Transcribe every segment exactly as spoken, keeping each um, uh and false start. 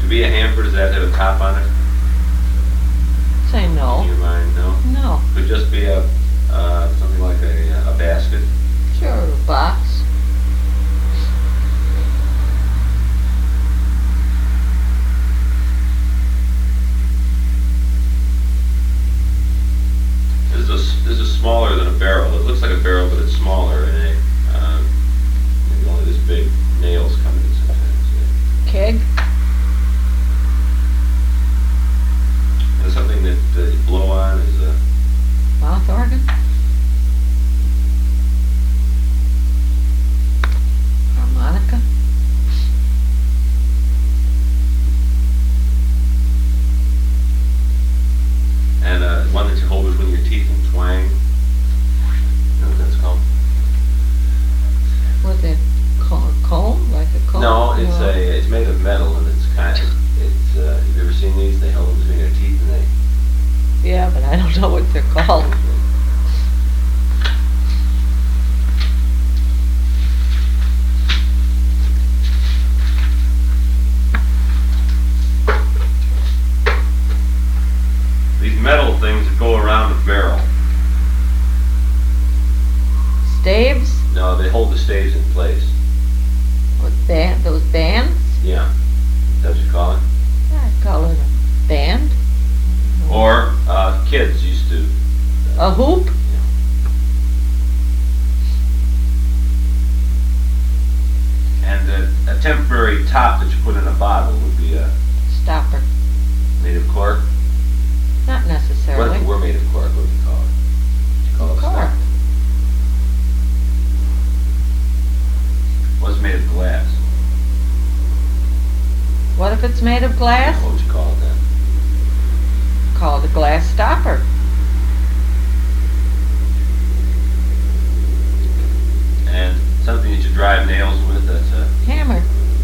To be a hamper, does that have a top on it? Say no. In your mind, no? No. Could just be a, uh, something like a, a basket? Sure, a box. This is, a, this is smaller than a barrel. It looks like a barrel, but it's smaller, and it, uh, maybe only this big. Nails come in sometimes. Yeah. Keg. Is something that uh, you blow on is a Mouth organ. Harmonica. and uh, one that you hold between your teeth and twang. You know what that's called? What's it called? Comb? Like a comb? No, it's No. a it's made of metal, and it's kind of it's. Uh, have you ever seen these? They hold them between their teeth, and they. Yeah, but I don't know what they're called. These metal things that go around the barrel. Staves? No, they hold the staves in place. What band? Those bands? Yeah, that's what you call it. Yeah, I call it a band. Or uh, kids used to. A hoop? Yeah. And a, a temporary top that you put in a bottle would be a Stopper. made of cork. Not What necessarily. if it were made of cork? What would you call it? What you call it? Cork. Stopper. What's made of glass? What if it's made of glass? What would you call it then? Call it a glass stopper. And something that you drive nails with, that's a... Hammer.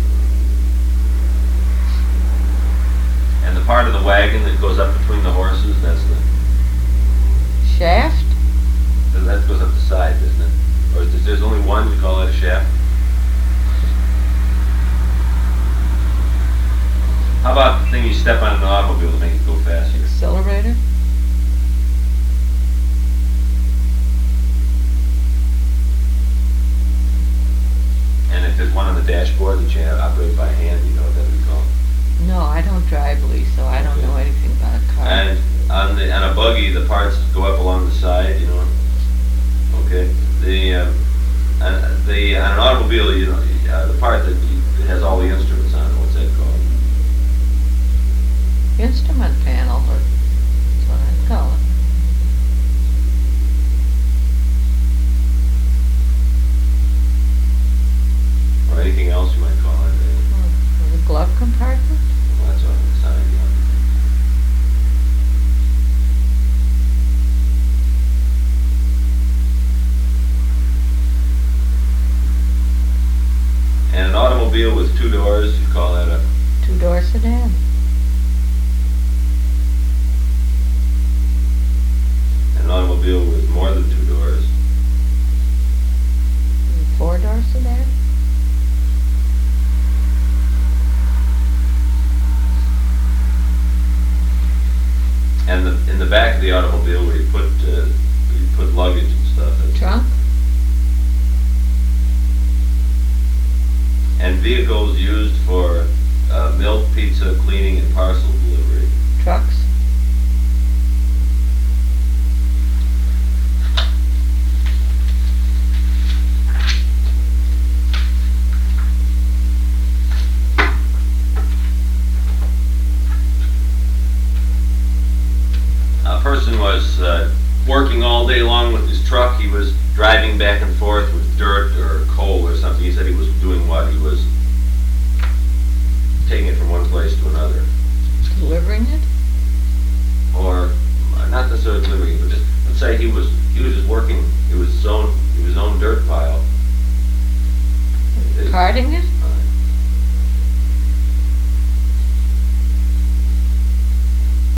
And the part of the wagon that goes up between the horses, that's the... Shaft? That goes up the side, doesn't it? Or is there, there's only one, you call that a shaft? How about the thing you step on in an automobile to make it go faster? Accelerator? And if there's one on the dashboard that you have operate by hand, you know what that would be called? No, I don't drive, Lee, so I don't Okay. know anything about a car. And on the on a buggy, the parts go up along the side, you know. Okay. The um, on, the on an automobile, you know, uh, the part that you, it has all the instruments on it. What's that called? Instrument panel, or that's what I call it. Or anything else you might call it. Uh, Hmm, The glove compartment? well, that's on the side. Yeah. And an automobile with two doors, you call that a Two-door sedan. an automobile with more than two doors. Four-door sedan? And the in the back of the automobile where you put uh, where you put luggage and stuff. that's- Trunk? And vehicles used for uh, milk, pizza, cleaning, and parcel delivery. Trucks? A person was uh, working all day long with his truck. He was driving back and forth with dirt or coal or something. He said he was doing what? He was taking it from one place to another. Delivering it? Or uh, not necessarily delivering it, but just, let's say he was he was just working, it was his own, it was his own dirt pile. It- Carting it?